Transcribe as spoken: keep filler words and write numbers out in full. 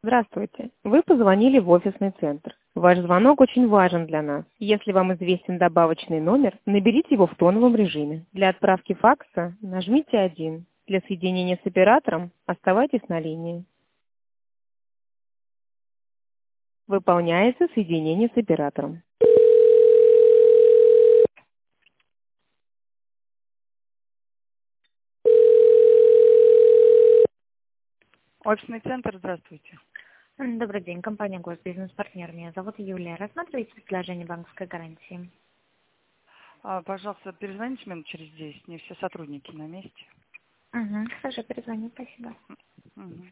Здравствуйте. Вы позвонили в офисный центр. Ваш звонок очень важен для нас. Если вам известен добавочный номер, наберите его в тоновом режиме. Для отправки факса нажмите один. Для соединения с оператором оставайтесь на линии. Выполняется соединение с оператором. Офисный центр, здравствуйте. М, Добрый день, компания Госбизнес-партнер. Меня зовут Юлия. Рассматриваете предложение банковской гарантии? А, пожалуйста, перезвоните минут через десять. Не все сотрудники на месте. Угу. Хорошо, перезвоню. Спасибо. Мгм.